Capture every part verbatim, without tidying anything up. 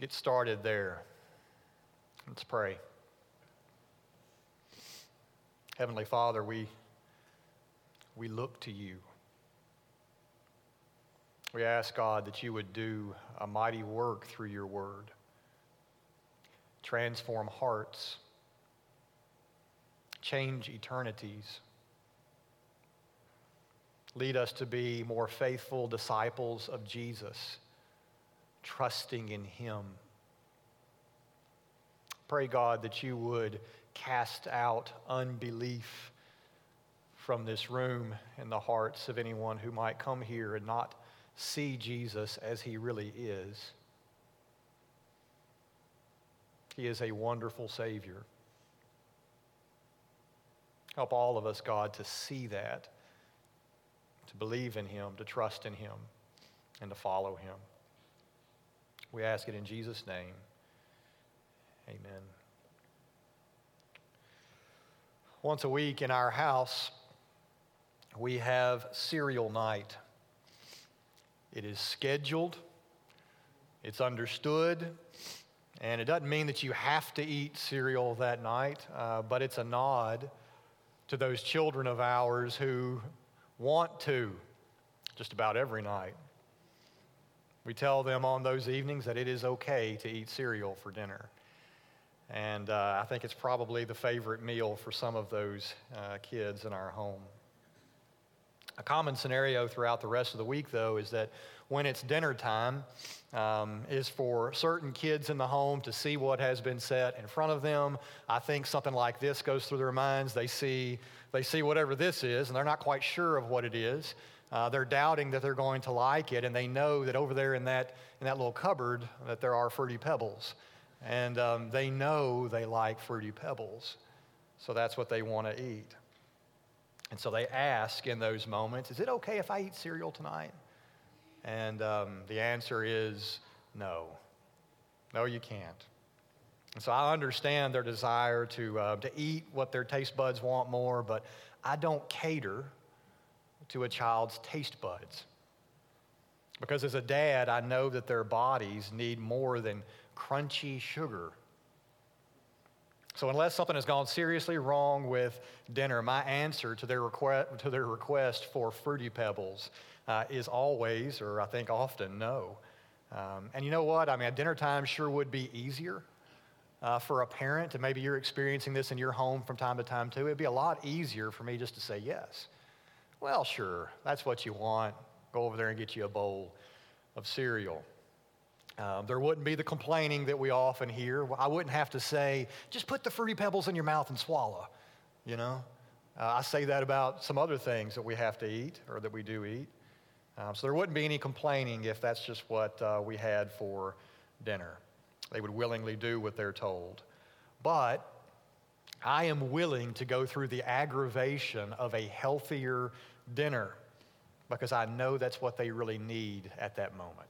get started there. Let's pray. Heavenly Father, we, we look to you. We ask, God, that you would do a mighty work through your word. Transform hearts. Change eternities. Lead us to be more faithful disciples of Jesus, trusting in him. Pray, God, that you would cast out unbelief from this room in the hearts of anyone who might come here and not see Jesus as he really is. He is a wonderful Savior. Help all of us, God, to see that, to believe in him, to trust in him, and to follow him. We ask it in Jesus' name. Amen. Once a week in our house, we have cereal night. It is scheduled, it's understood, and it doesn't mean that you have to eat cereal that night, uh, but it's a nod to those children of ours who want to just about every night. We tell them on those evenings that it is okay to eat cereal for dinner. And uh, I think it's probably the favorite meal for some of those uh, kids in our home. A common scenario throughout the rest of the week, though, is that when it's dinner time, um, is for certain kids in the home to see what has been set in front of them. I think something like this goes through their minds. They see, they see whatever this is, and they're not quite sure of what it is. Uh, they're doubting that they're going to like it, and they know that over there in that in that little cupboard that there are Fruity Pebbles. And um, they know they like Fruity Pebbles, so that's what they want to eat. And so they ask in those moments, is it okay if I eat cereal tonight? And um, the answer is no. No, you can't. And so I understand their desire to, uh, to eat what their taste buds want more, but I don't cater to a child's taste buds. Because as a dad, I know that their bodies need more than crunchy sugar. So unless something has gone seriously wrong with dinner, my answer to their request, to their request for Fruity Pebbles uh, is always, or I think often, no. Um, and you know what? I mean, at dinner time sure would be easier uh, for a parent, and maybe you're experiencing this in your home from time to time too. It'd be a lot easier for me just to say yes. Well, sure, that's what you want. Go over there and get you a bowl of cereal. Um, there wouldn't be the complaining that we often hear. I wouldn't have to say, just put the Fruity Pebbles in your mouth and swallow, you know. Uh, I say that about some other things that we have to eat or that we do eat. Um, so there wouldn't be any complaining if that's just what uh, we had for dinner. They would willingly do what they're told. But I am willing to go through the aggravation of a healthier dinner because I know that's what they really need at that moment.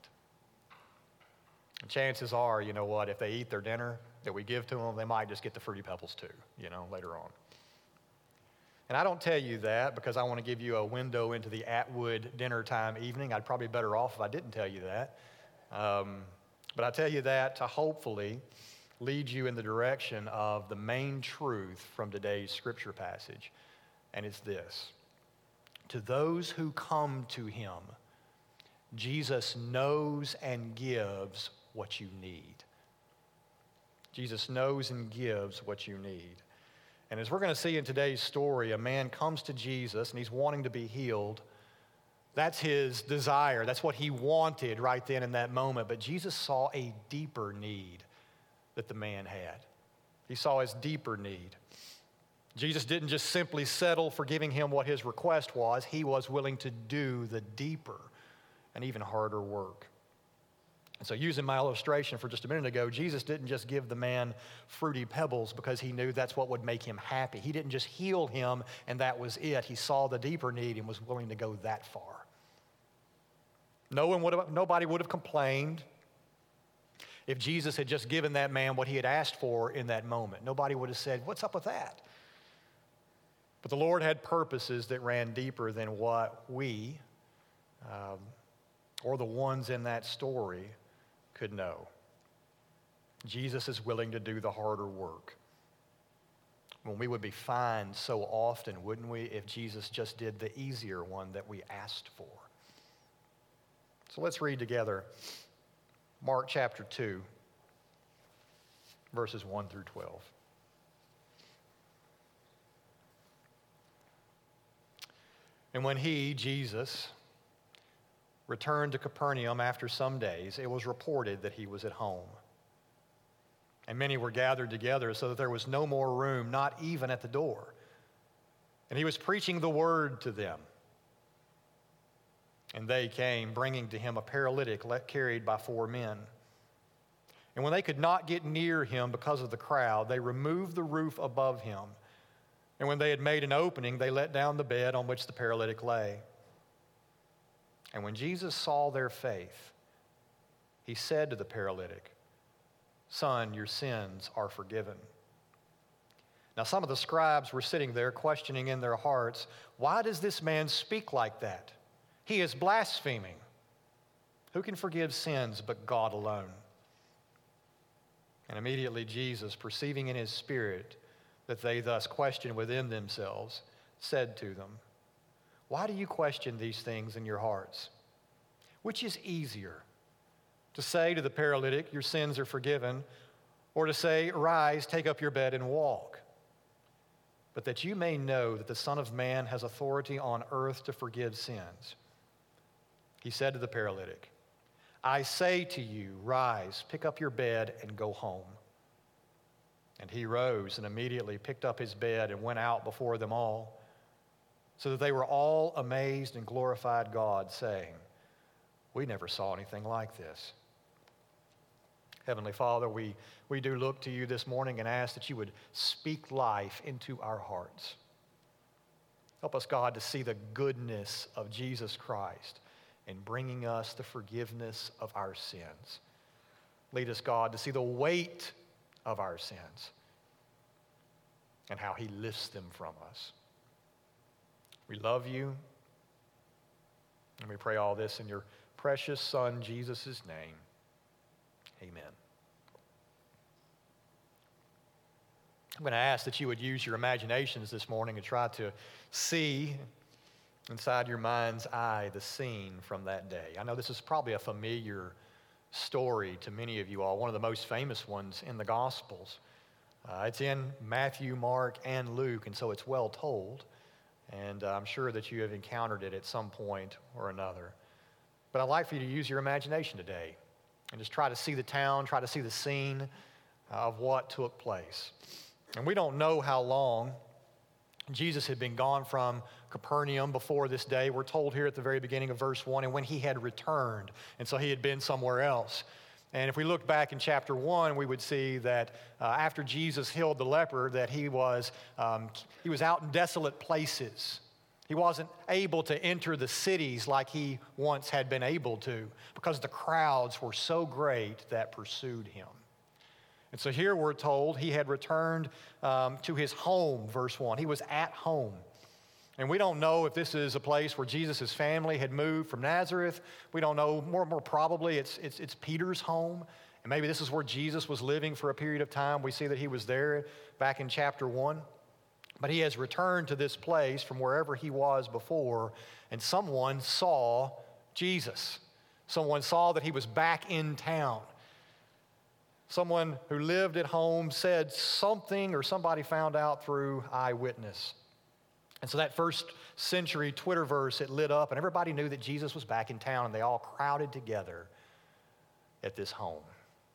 And chances are, you know what, if they eat their dinner that we give to them, they might just get the Fruity Pebbles too, you know, later on. And I don't tell you that because I want to give you a window into the Atwood dinner time evening. I'd probably be better off if I didn't tell you that. Um, but I tell you that to hopefully lead you in the direction of the main truth from today's scripture passage. And it's this. To those who come to him, Jesus knows and gives what you need. Jesus knows and gives what you need. And as we're going to see in today's story, a man comes to Jesus and he's wanting to be healed. That's his desire. That's what he wanted right then in that moment. But Jesus saw a deeper need that the man had. He saw his deeper need. Jesus didn't just simply settle for giving him what his request was. He was willing to do the deeper and even harder work. And so using my illustration for just a minute ago, Jesus didn't just give the man Fruity Pebbles because he knew that's what would make him happy. He didn't just heal him and that was it. He saw the deeper need and was willing to go that far. No one would have, nobody would have complained if Jesus had just given that man what he had asked for in that moment. Nobody would have said, what's up with that? But the Lord had purposes that ran deeper than what we, um, or the ones in that story, could know. Jesus is willing to do the harder work. When we would be fine so often, wouldn't we, if Jesus just did the easier one that we asked for? So let's read together Mark chapter two, verses one through twelve. And when he, Jesus, returned to Capernaum after some days, it was reported that he was at home. And many were gathered together so that there was no more room, not even at the door. And he was preaching the word to them. And they came, bringing to him a paralytic carried by four men. And when they could not get near him because of the crowd, they removed the roof above him. And when they had made an opening, they let down the bed on which the paralytic lay. And when Jesus saw their faith, he said to the paralytic, "Son, your sins are forgiven." Now some of the scribes were sitting there questioning in their hearts, "Why does this man speak like that? He is blaspheming. Who can forgive sins but God alone?" And immediately Jesus, perceiving in his spirit that they thus questioned within themselves, said to them, "Why do you question these things in your hearts? Which is easier, to say to the paralytic, 'Your sins are forgiven,' or to say, 'Rise, take up your bed and walk'? But that you may know that the Son of Man has authority on earth to forgive sins." He said to the paralytic, "I say to you, rise, pick up your bed and go home." And he rose and immediately picked up his bed and went out before them all, so that they were all amazed and glorified God, saying, "We never saw anything like this." Heavenly Father, we, we do look to you this morning and ask that you would speak life into our hearts. Help us, God, to see the goodness of Jesus Christ in bringing us the forgiveness of our sins. Lead us, God, to see the weight of our sins and how he lifts them from us. We love you, and we pray all this in your precious Son, Jesus' name. Amen. I'm going to ask that you would use your imaginations this morning and try to see inside your mind's eye the scene from that day. I know this is probably a familiar story to many of you all, one of the most famous ones in the Gospels. Uh, it's in Matthew, Mark, and Luke, and so it's well told, and uh, I'm sure that you have encountered it at some point or another. But I'd like for you to use your imagination today and just try to see the town, try to see the scene of what took place. And we don't know how long Jesus had been gone from Capernaum before this day. We're told here at the very beginning of verse one, and when he had returned. And so he had been somewhere else. And if we look back in chapter one, we would see that uh, after Jesus healed the leper, that he was, um, he was out in desolate places. He wasn't able to enter the cities like he once had been able to because the crowds were so great that pursued him. And so here we're told he had returned um, to his home, verse one. He was at home. And we don't know if this is a place where Jesus' family had moved from Nazareth. We don't know. More, more probably it's, it's, it's Peter's home. And maybe this is where Jesus was living for a period of time. We see that he was there back in chapter one. But he has returned to this place from wherever he was before, and someone saw Jesus. Someone saw that he was back in town. Someone who lived at home said something, or somebody found out through eyewitness. And so that first century Twitterverse, it lit up, and everybody knew that Jesus was back in town, and they all crowded together at this home.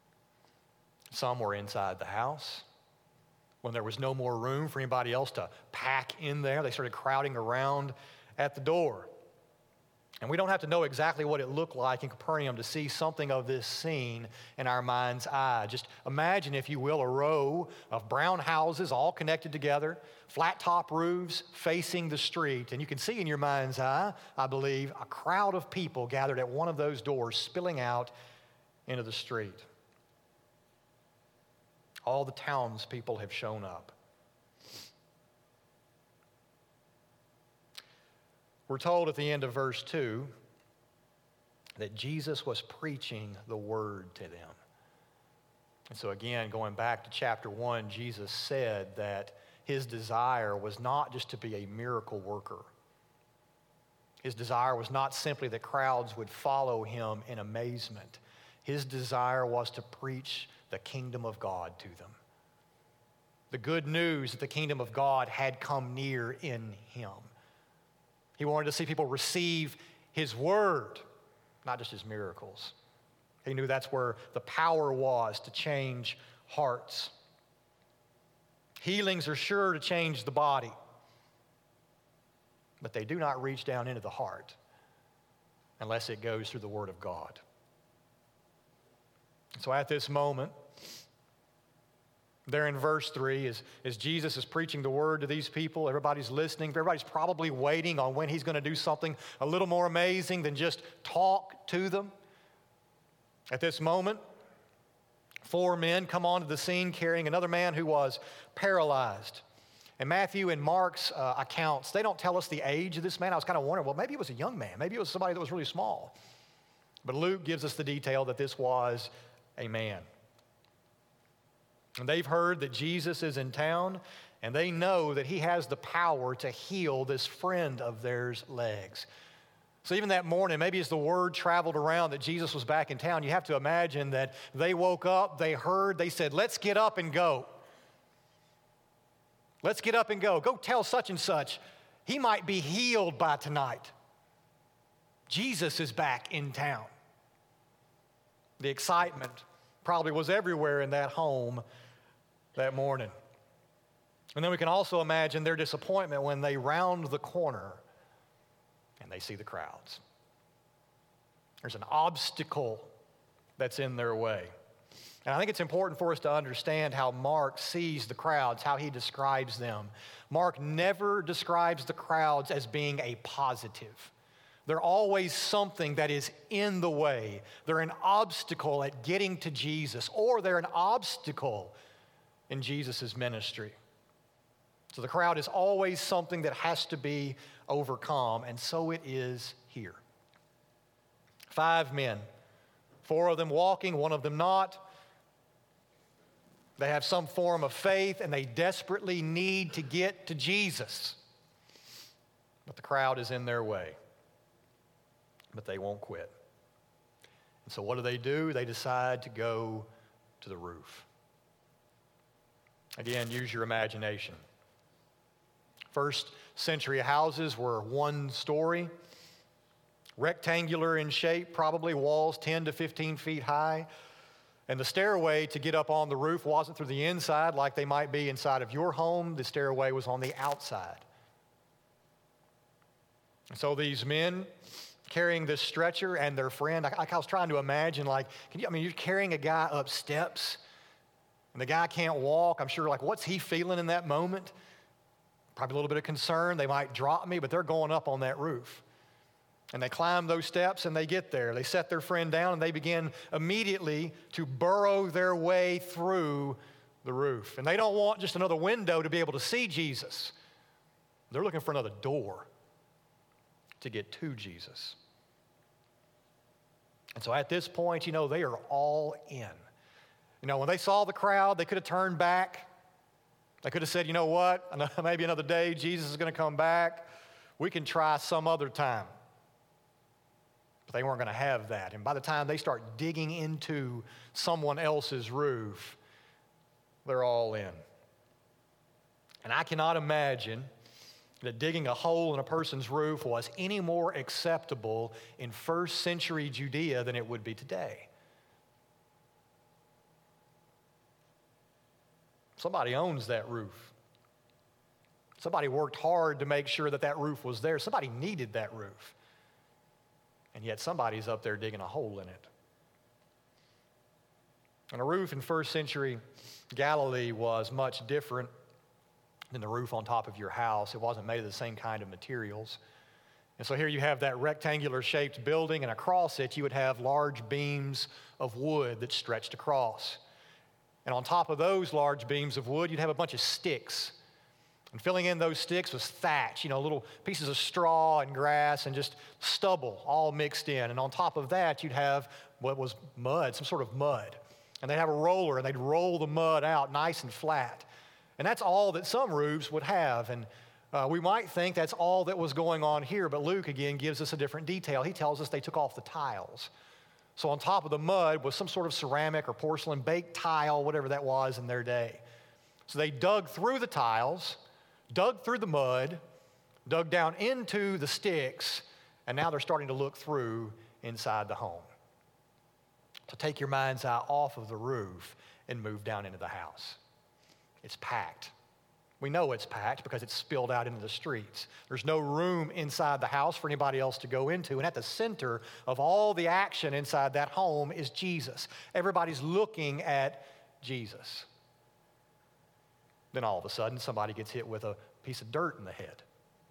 Some were inside the house. When there was no more room for anybody else to pack in there, they started crowding around at the door. And we don't have to know exactly what it looked like in Capernaum to see something of this scene in our mind's eye. Just imagine, if you will, a row of brown houses all connected together, flat top roofs facing the street. And you can see in your mind's eye, I believe, a crowd of people gathered at one of those doors spilling out into the street. All the townspeople have shown up. We're told at the end of verse two that Jesus was preaching the word to them. And so again, going back to chapter one, Jesus said that his desire was not just to be a miracle worker. His desire was not simply that crowds would follow him in amazement. His desire was to preach the kingdom of God to them. The good news that the kingdom of God had come near in him. He wanted to see people receive his word, not just his miracles. He knew that's where the power was to change hearts. Healings are sure to change the body, but they do not reach down into the heart unless it goes through the word of God. So at this moment, there in verse three, as, as Jesus is preaching the word to these people, everybody's listening. Everybody's probably waiting on when he's going to do something a little more amazing than just talk to them. At this moment, four men come onto the scene carrying another man who was paralyzed. And Matthew and Mark's uh, accounts, they don't tell us the age of this man. I was kind of wondering, well, maybe it was a young man. Maybe it was somebody that was really small. But Luke gives us the detail that this was a man. And they've heard that Jesus is in town, and they know that he has the power to heal this friend of theirs' legs. So even that morning, maybe as the word traveled around that Jesus was back in town, you have to imagine that they woke up, they heard, they said, let's get up and go. Let's get up and go. Go tell such and such. He might be healed by tonight. Jesus is back in town. The excitement probably was everywhere in that home that morning. And then we can also imagine their disappointment when they round the corner and they see the crowds. There's an obstacle that's in their way. And I think it's important for us to understand how Mark sees the crowds, how he describes them. Mark never describes the crowds as being a positive. They're always something that is in the way. They're an obstacle at getting to Jesus, or they're an obstacle in Jesus' ministry. So the crowd is always something that has to be overcome, and so it is here. Five men, four of them walking, one of them not. They have some form of faith, and they desperately need to get to Jesus. But the crowd is in their way. But they won't quit. And so what do they do? They decide to go to the roof. Again, use your imagination. First century houses were one story, rectangular in shape, probably walls ten to fifteen feet high. And the stairway to get up on the roof wasn't through the inside like they might be inside of your home. The stairway was on the outside. And so these men carrying this stretcher and their friend, I, I was trying to imagine, like, can you, I mean, you're carrying a guy up steps and the guy can't walk. I'm sure, like, what's he feeling in that moment? Probably a little bit of concern. They might drop me, but they're going up on that roof. And they climb those steps and they get there. They set their friend down and they begin immediately to burrow their way through the roof. And they don't want just another window to be able to see Jesus. They're looking for another door to get to Jesus. And so at this point, you know, they are all in. You know, when they saw the crowd, they could have turned back. They could have said, you know what, maybe another day Jesus is going to come back. We can try some other time. But they weren't going to have that. And by the time they start digging into someone else's roof, they're all in. And I cannot imagine that digging a hole in a person's roof was any more acceptable in first century Judea than it would be today. Somebody owns that roof. Somebody worked hard to make sure that that roof was there. Somebody needed that roof. And yet somebody's up there digging a hole in it. And a roof in first century Galilee was much different than the roof on top of your house. It wasn't made of the same kind of materials. And so here you have that rectangular shaped building, and across it you would have large beams of wood that stretched across. And on top of those large beams of wood, you'd have a bunch of sticks. And filling in those sticks was thatch, you know, little pieces of straw and grass and just stubble all mixed in. And on top of that, you'd have what was mud, some sort of mud. And they'd have a roller, and they'd roll the mud out nice and flat. And that's all that some roofs would have. And uh, we might think that's all that was going on here, but Luke, again, gives us a different detail. He tells us they took off the tiles. So on top of the mud was some sort of ceramic or porcelain baked tile, whatever that was in their day. So they dug through the tiles, dug through the mud, dug down into the sticks, and now they're starting to look through inside the home. So take your mind's eye off of the roof and move down into the house. It's packed. We know it's packed because it's spilled out into the streets. There's no room inside the house for anybody else to go into. And at the center of all the action inside that home is Jesus. Everybody's looking at Jesus. Then all of a sudden, somebody gets hit with a piece of dirt in the head.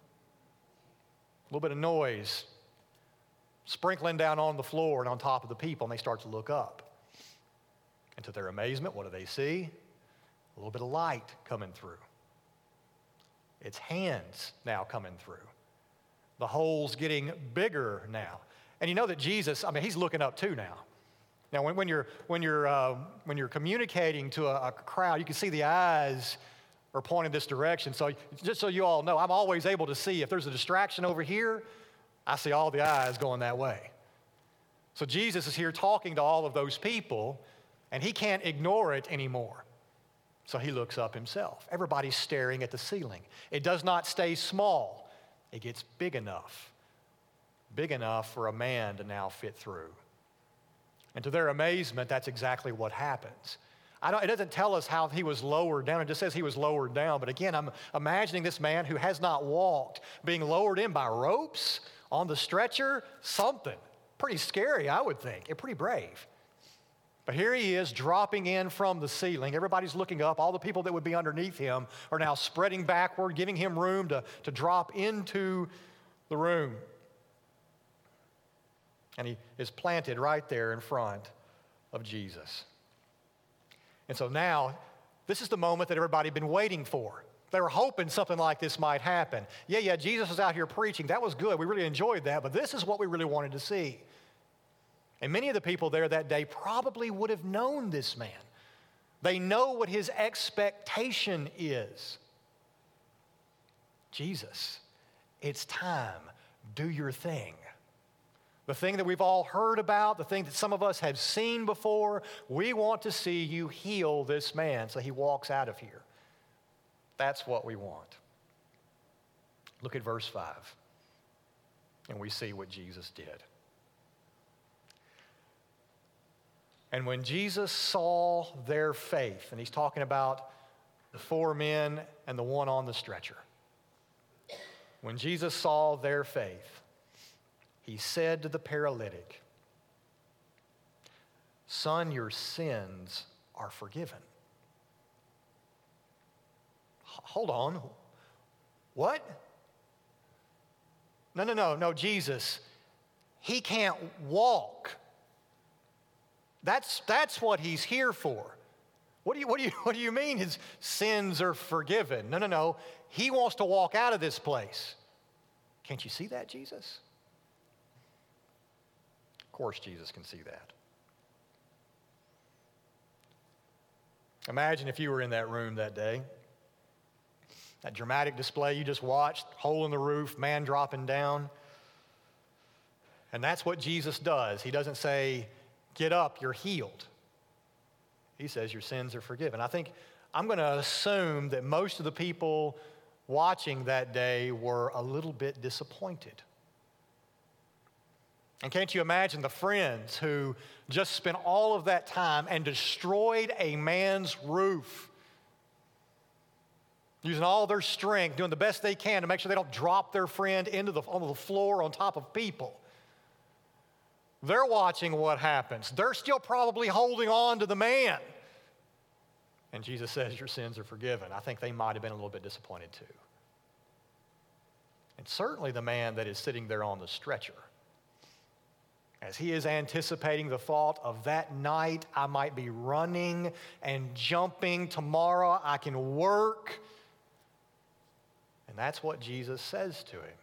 A little bit of noise sprinkling down on the floor and on top of the people, and they start to look up. And to their amazement, what do they see? A little bit of light coming through. It's hands now coming through. The hole's getting bigger now. And you know that Jesus, I mean, he's looking up too now. Now, when, when you're, when you're, uh, when you're communicating to a, a crowd, you can see the eyes are pointing this direction. So just so you all know, I'm always able to see if there's a distraction over here, I see all the eyes going that way. So Jesus is here talking to all of those people, and he can't ignore it anymore. So he looks up himself. Everybody's staring at the ceiling. It does not stay small. It gets big enough, big enough for a man to now fit through. And to their amazement, that's exactly what happens. I don't, it doesn't tell us how he was lowered down. It just says he was lowered down. But again, I'm imagining this man who has not walked being lowered in by ropes on the stretcher, something. Pretty scary, I would think, and pretty brave. But here he is dropping in from the ceiling. Everybody's looking up. All the people that would be underneath him are now spreading backward, giving him room to, to drop into the room. And he is planted right there in front of Jesus. And so now, this is the moment that everybody had been waiting for. They were hoping something like this might happen. Yeah, yeah, Jesus was out here preaching. That was good. We really enjoyed that. But this is what we really wanted to see. And many of the people there that day probably would have known this man. They know what his expectation is. Jesus, it's time. Do your thing. The thing that we've all heard about, the thing that some of us have seen before, we want to see you heal this man so he walks out of here. That's what we want. Look at verse five, and we see what Jesus did. And when Jesus saw their faith, and he's talking about the four men and the one on the stretcher. When Jesus saw their faith, he said to the paralytic, "Son, your sins are forgiven." Hold on. What? No, no, no, no, Jesus. He can't walk. That's, that's what he's here for. What do you, what do you, what do you mean his sins are forgiven? No, no, no. He wants to walk out of this place. Can't you see that, Jesus? Of course, Jesus can see that. Imagine if you were in that room that day. That dramatic display you just watched, hole in the roof, man dropping down. And that's what Jesus does. He doesn't say, "Get up, you're healed." He says, "Your sins are forgiven." I think I'm going to assume that most of the people watching that day were a little bit disappointed. And can't you imagine the friends who just spent all of that time and destroyed a man's roof, using all their strength, doing the best they can to make sure they don't drop their friend into the, onto the floor on top of people. They're watching what happens. They're still probably holding on to the man. And Jesus says, "Your sins are forgiven." I think they might have been a little bit disappointed too. And certainly the man that is sitting there on the stretcher, as he is anticipating the thought of that night, I might be running and jumping. Tomorrow I can work. And that's what Jesus says to him.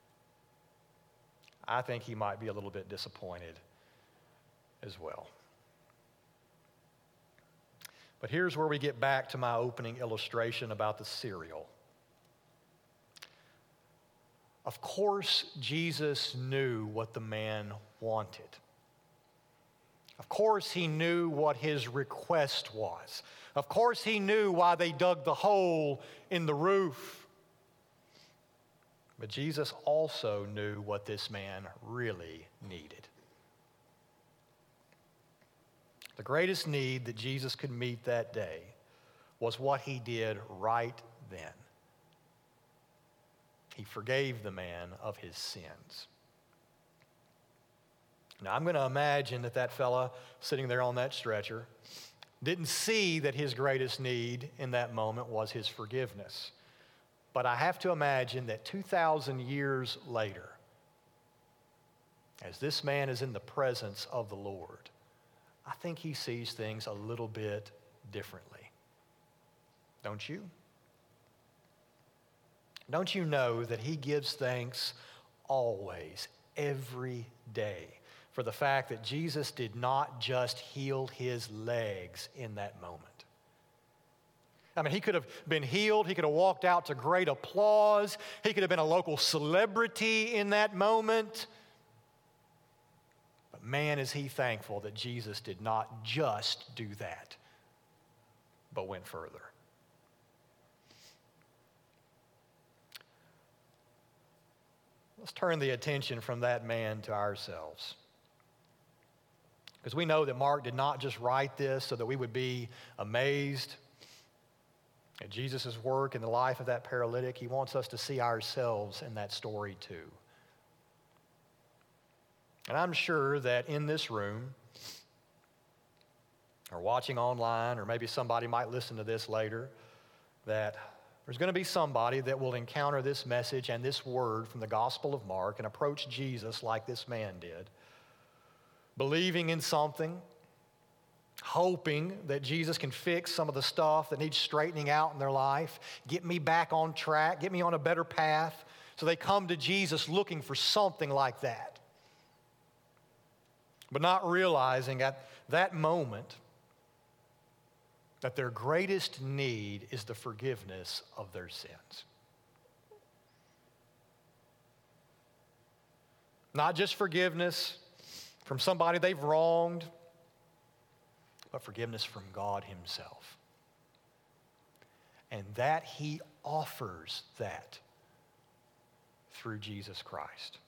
I think he might be a little bit disappointed as well. But here's where we get back to my opening illustration about the cereal. Of course, Jesus knew what the man wanted. Of course, he knew what his request was. Of course, he knew why they dug the hole in the roof. But Jesus also knew what this man really needed. The greatest need that Jesus could meet that day was what he did right then. He forgave the man of his sins. Now, I'm going to imagine that that fella sitting there on that stretcher didn't see that his greatest need in that moment was his forgiveness. But I have to imagine that two thousand years later, as this man is in the presence of the Lord, I think he sees things a little bit differently. Don't you? Don't you know that he gives thanks always, every day, for the fact that Jesus did not just heal his legs in that moment? I mean, he could have been healed. He could have walked out to great applause. He could have been a local celebrity in that moment. But man, is he thankful that Jesus did not just do that, but went further. Let's turn the attention from that man to ourselves. Because we know that Mark did not just write this so that we would be amazed at Jesus' work in the life of that paralytic. He wants us to see ourselves in that story too. And I'm sure that in this room, or watching online, or maybe somebody might listen to this later, that there's going to be somebody that will encounter this message and this word from the Gospel of Mark and approach Jesus like this man did, believing in something, hoping that Jesus can fix some of the stuff that needs straightening out in their life, get me back on track, get me on a better path. So they come to Jesus looking for something like that, but not realizing at that moment that their greatest need is the forgiveness of their sins. Not just forgiveness from somebody they've wronged, but forgiveness from God himself. And that he offers that through Jesus Christ.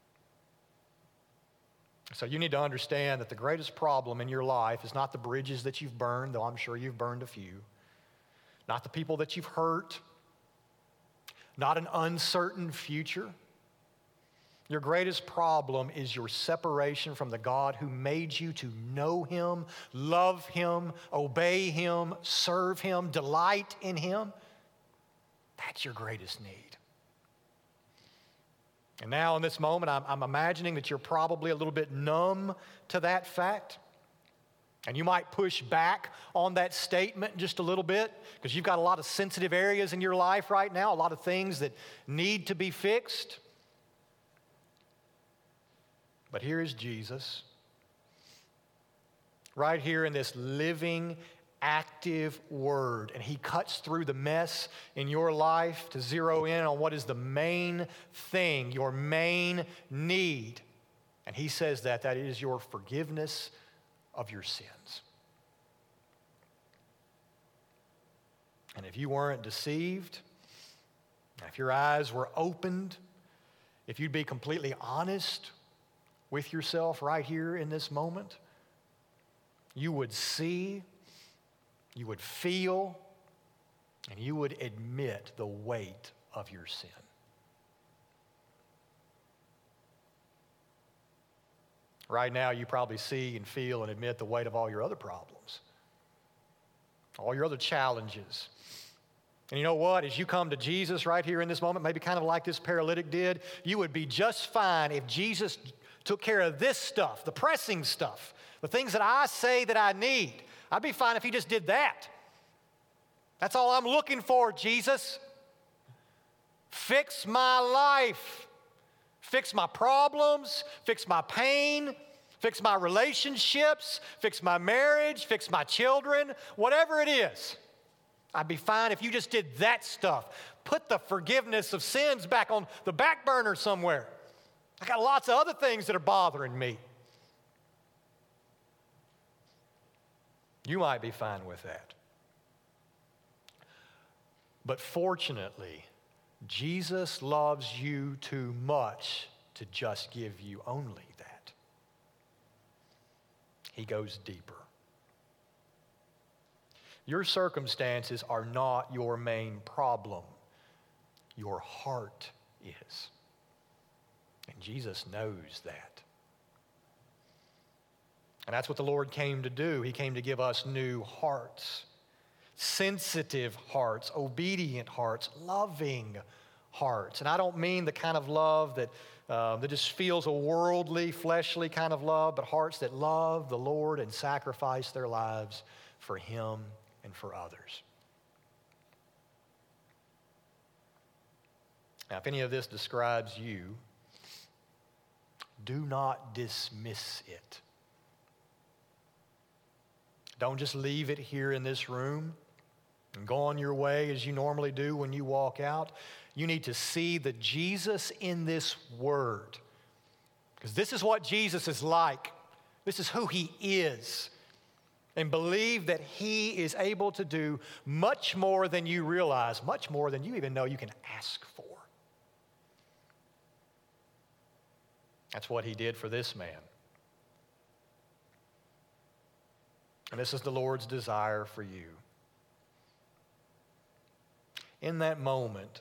So you need to understand that the greatest problem in your life is not the bridges that you've burned, though I'm sure you've burned a few, not the people that you've hurt, not an uncertain future. Your greatest problem is your separation from the God who made you to know him, love him, obey him, serve him, delight in him. That's your greatest need. And now in this moment, I'm, I'm imagining that you're probably a little bit numb to that fact. And you might push back on that statement just a little bit because you've got a lot of sensitive areas in your life right now, a lot of things that need to be fixed. But here is Jesus, right here in this living, active word, and he cuts through the mess in your life to zero in on what is the main thing, your main need. And he says that that is your forgiveness of your sins. And if you weren't deceived, if your eyes were opened, if you'd be completely honest with yourself right here in this moment, you would see, you would feel, and you would admit the weight of your sin. Right now, you probably see and feel and admit the weight of all your other problems, all your other challenges. And you know what? As you come to Jesus right here in this moment, maybe kind of like this paralytic did, you would be just fine if Jesus took care of this stuff, the pressing stuff, the things that I say that I need. I'd be fine if he just did that. That's all I'm looking for, Jesus. Fix my life. Fix my problems. Fix my pain. fix my relationships, fix my marriage, fix my children, whatever it is. I'd be fine if you just did that stuff. Put the forgiveness of sins back on the back burner somewhere. I got lots of other things that are bothering me. You might be fine with that. But fortunately, Jesus loves you too much to just give you only that. He goes deeper. Your circumstances are not your main problem. Your heart is. And Jesus knows that. And that's what the Lord came to do. He came to give us new hearts, sensitive hearts, obedient hearts, loving hearts. And I don't mean the kind of love that, uh, that just feels a worldly, fleshly kind of love, but hearts that love the Lord and sacrifice their lives for Him and for others. Now, if any of this describes you, do not dismiss it. Don't just leave it here in this room and go on your way as you normally do when you walk out. You need to see the Jesus in this word, because this is what Jesus is like. This is who He is. And believe that He is able to do much more than you realize, much more than you even know you can ask for. That's what He did for this man. And this is the Lord's desire for you. In that moment,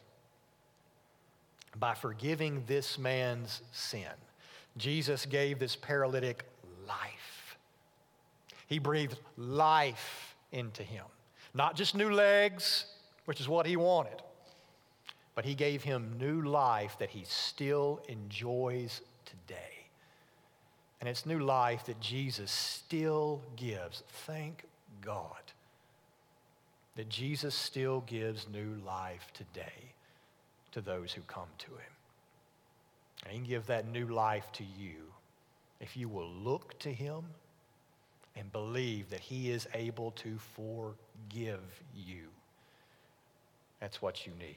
by forgiving this man's sin, Jesus gave this paralytic life. He breathed life into him. Not just new legs, which is what he wanted, but He gave him new life that he still enjoys today. And it's new life that Jesus still gives. Thank God that Jesus still gives new life today to those who come to Him. And He can give that new life to you if you will look to Him and believe that He is able to forgive you. That's what you need.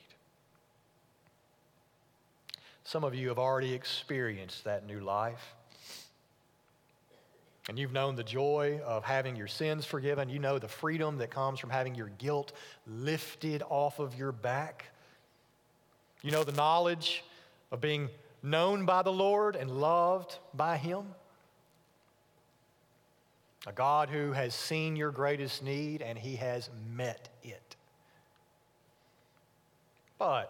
Some of you have already experienced that new life. And you've known the joy of having your sins forgiven. You know the freedom that comes from having your guilt lifted off of your back. You know the knowledge of being known by the Lord and loved by Him. A God who has seen your greatest need and He has met it. But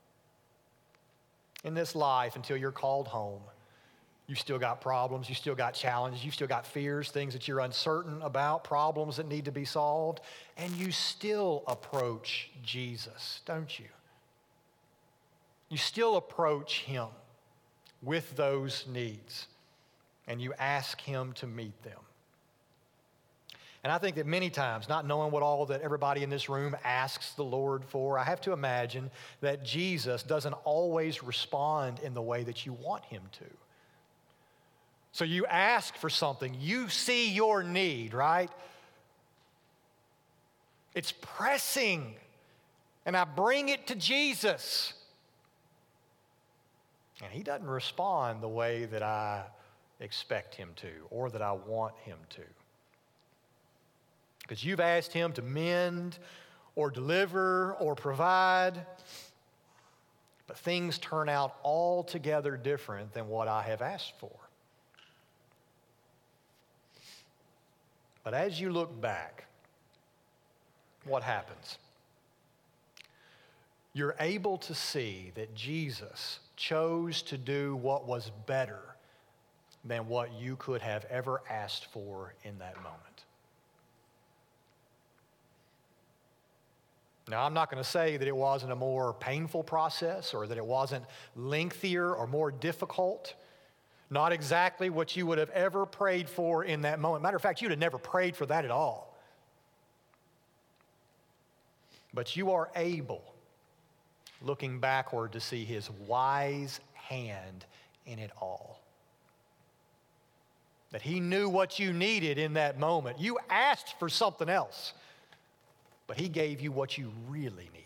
in this life, until you're called home, you still got problems, you still got challenges, you still got fears, things that you're uncertain about, problems that need to be solved, and you still approach Jesus, don't you? You still approach Him with those needs, and you ask Him to meet them. And I think that many times, not knowing what all that everybody in this room asks the Lord for, I have to imagine that Jesus doesn't always respond in the way that you want Him to. So you ask for something, you see your need, right? It's pressing, and I bring it to Jesus. And He doesn't respond the way that I expect Him to or that I want Him to. Because you've asked Him to mend or deliver or provide, but things turn out altogether different than what I have asked for. But as you look back, what happens? You're able to see that Jesus chose to do what was better than what you could have ever asked for in that moment. Now, I'm not going to say that it wasn't a more painful process or that it wasn't lengthier or more difficult. Not exactly what you would have ever prayed for in that moment. Matter of fact, you'd have never prayed for that at all. But you are able, looking backward, to see His wise hand in it all. that he knew what you needed in that moment. You asked for something else, but he gave you what you really needed.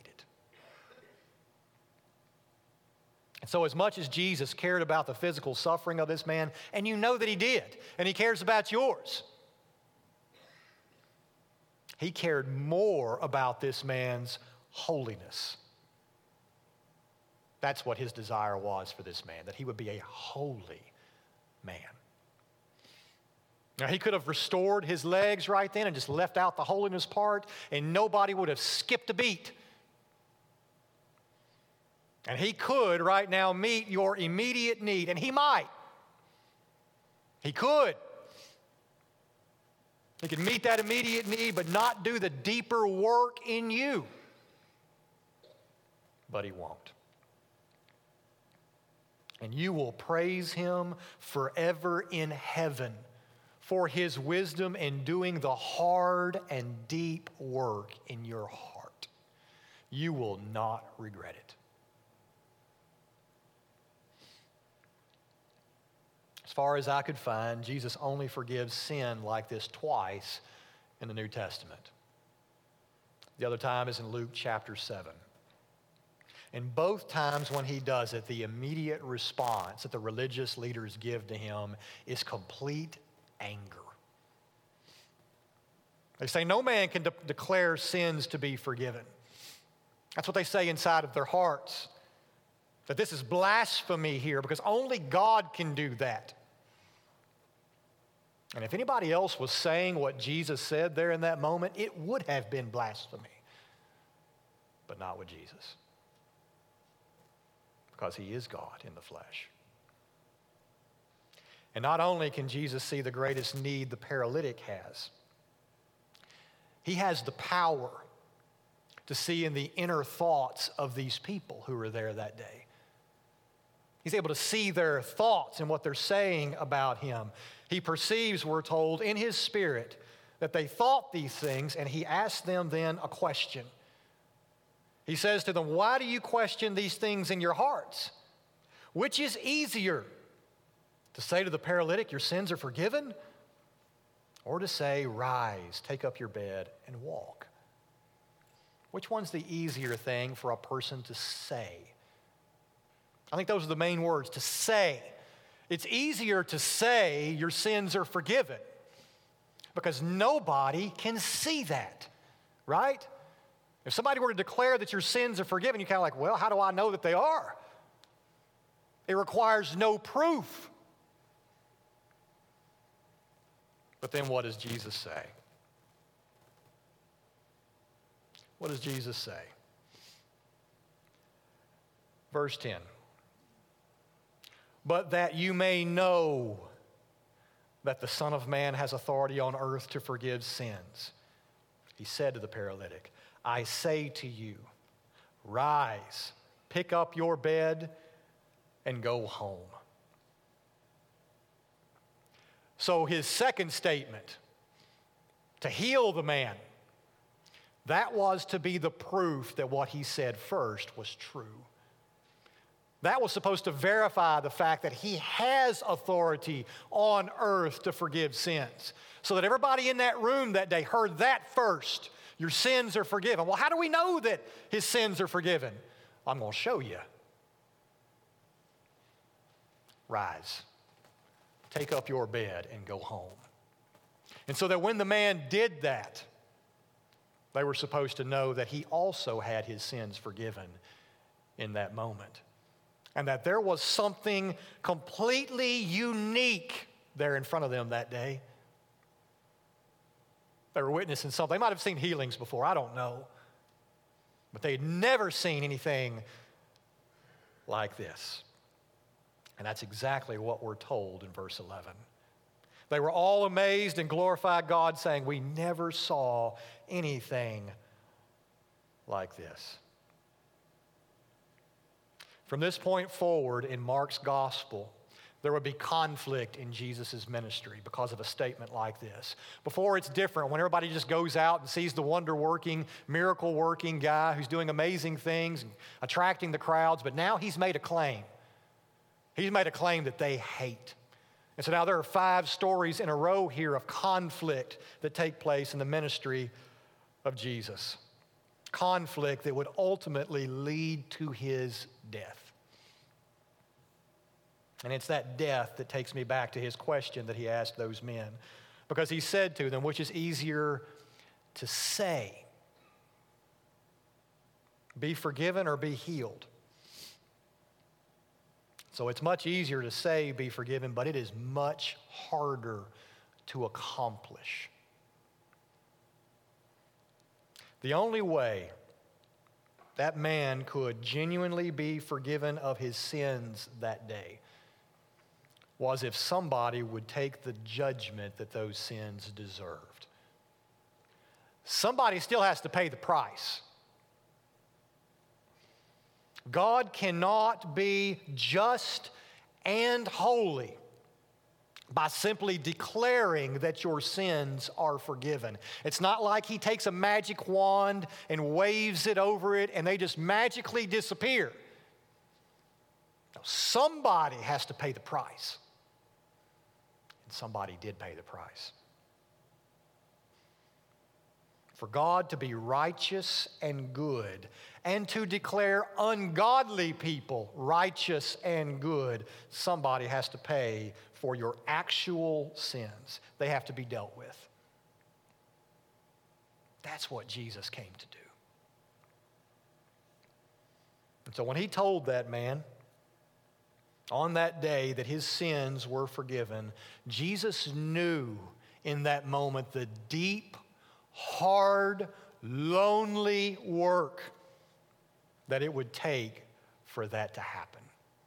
And so as much as Jesus cared about the physical suffering of this man, and you know that he did, and he cares about yours, he cared more about this man's holiness. That's what his desire was for this man, that he would be a holy man. Now, he could have restored his legs right then and just left out the holiness part, and nobody would have skipped a beat. And he could right now meet your immediate need, and he might. He could. He could meet that immediate need, but not do the deeper work in you. But he won't. And you will praise him forever in heaven for his wisdom in doing the hard and deep work in your heart. You will not regret it. As far as I could find, Jesus only forgives sin like this twice in the New Testament. The other time is in Luke chapter seven. And both times when he does it, the immediate response that the religious leaders give to him is complete anger. They say no man can de- declare sins to be forgiven. That's what they say inside of their hearts. That this is blasphemy here because only God can do that. And if anybody else was saying what Jesus said there in that moment, it would have been blasphemy. But not with Jesus. Because he is God in the flesh. And not only can Jesus see the greatest need the paralytic has, he has the power to see in the inner thoughts of these people who were there that day. He's able to see their thoughts and what they're saying about him. He perceives, we're told, in his spirit that they thought these things, and he asks them then a question. He says to them, why do you question these things in your hearts? Which is easier, to say to the paralytic, your sins are forgiven? Or to say, rise, take up your bed, and walk? Which one's the easier thing for a person to say? I think those are the main words, to say. It's easier to say your sins are forgiven because nobody can see that, right? If somebody were to declare that your sins are forgiven, you're kind of like, well, how do I know that they are? It requires no proof. But then what does Jesus say? What does Jesus say? Verse ten. But that you may know that the Son of Man has authority on earth to forgive sins. He said to the paralytic, I say to you, rise, pick up your bed, and go home. So his second statement, to heal the man, that was to be the proof that what he said first was true. That was supposed to verify the fact that he has authority on earth to forgive sins. So that everybody in that room that day heard that first. Your sins are forgiven. Well, how do we know that his sins are forgiven? I'm going to show you. Rise, take up your bed, and go home. And so that when the man did that, they were supposed to know that he also had his sins forgiven in that moment. And that there was something completely unique there in front of them that day. They were witnessing something. They might have seen healings before, I don't know. But they had never seen anything like this. And that's exactly what we're told in verse eleven. They were all amazed and glorified God, saying, we never saw anything like this. From this point forward in Mark's gospel, there would be conflict in Jesus' ministry because of a statement like this. Before, it's different. When everybody just goes out and sees the wonder-working, miracle-working guy who's doing amazing things and attracting the crowds, but now he's made a claim. He's made a claim that they hate. And so now there are five stories in a row here of conflict that take place in the ministry of Jesus. Conflict that would ultimately lead to his death. And it's that death that takes me back to his question that he asked those men. Because he said to them, which is easier to say, be forgiven or be healed? So it's much easier to say, be forgiven, but it is much harder to accomplish. The only way that man could genuinely be forgiven of his sins that day was if somebody would take the judgment that those sins deserved. Somebody still has to pay the price. God cannot be just and holy by simply declaring that your sins are forgiven. It's not like he takes a magic wand and waves it over it and they just magically disappear. No, somebody has to pay the price. And somebody did pay the price. For God to be righteous and good, and to declare ungodly people righteous and good, somebody has to pay for your actual sins. They have to be dealt with. That's what Jesus came to do. And so when he told that man on that day that his sins were forgiven, Jesus knew in that moment the deep, hard, lonely work that it would take for that to happen.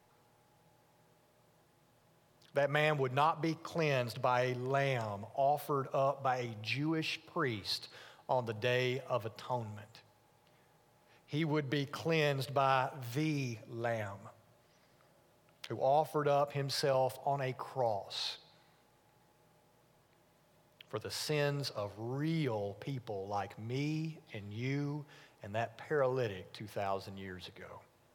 That man would not be cleansed by a lamb offered up by a Jewish priest on the Day of Atonement. He would be cleansed by the Lamb who offered up himself on a cross for the sins of real people like me and you and that paralytic two thousand years ago.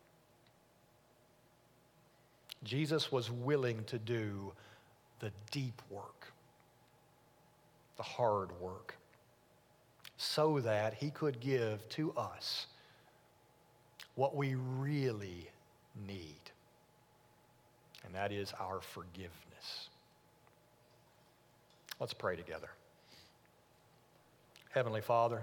Jesus was willing to do the deep work, the hard work, so that he could give to us what we really need, and that is our forgiveness. Let's pray together. Heavenly Father,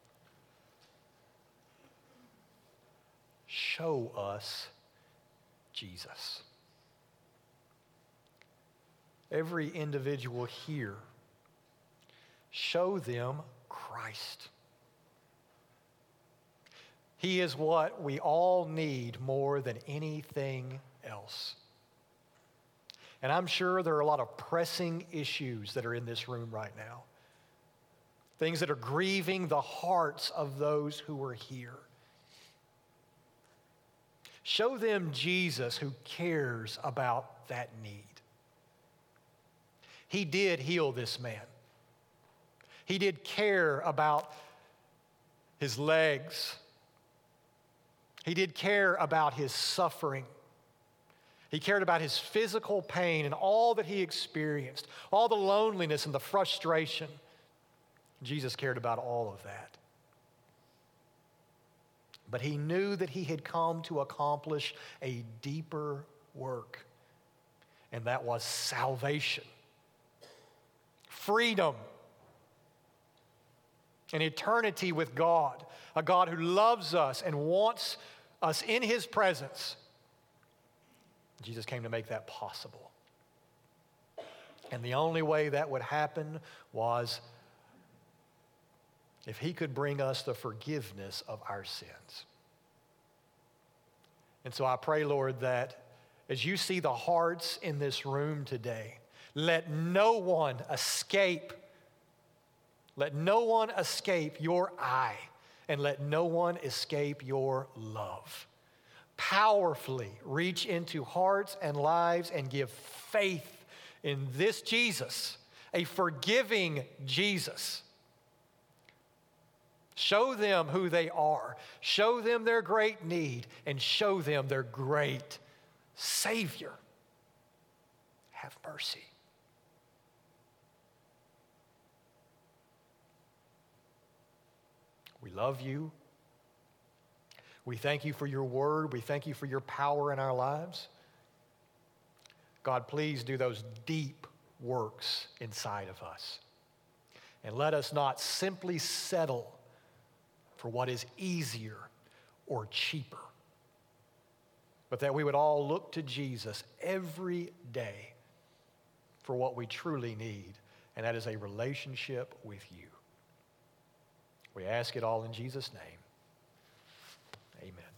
show us Jesus. Every individual here, show them Christ. He is what we all need more than anything else. And I'm sure there are a lot of pressing issues that are in this room right now. Things that are grieving the hearts of those who are here. Show them Jesus who cares about that need. He did heal this man. He did care about his legs. He did care about his suffering. He cared about his physical pain and all that he experienced, all the loneliness and the frustration. Jesus cared about all of that. But he knew that he had come to accomplish a deeper work, and that was salvation, freedom, an eternity with God, a God who loves us and wants us in his presence. Jesus came to make that possible. And the only way that would happen was if he could bring us the forgiveness of our sins. And so I pray, Lord, that as you see the hearts in this room today, let no one escape, let no one escape your eye, and let no one escape your love. Powerfully reach into hearts and lives and give faith in this Jesus, a forgiving Jesus. Show them who they are. Show them their great need and show them their great Savior. Have mercy. We love you. We thank you for your word. We thank you for your power in our lives. God, please do those deep works inside of us. And let us not simply settle for what is easier or cheaper, but that we would all look to Jesus every day for what we truly need, and that is a relationship with you. We ask it all in Jesus' name. Amen.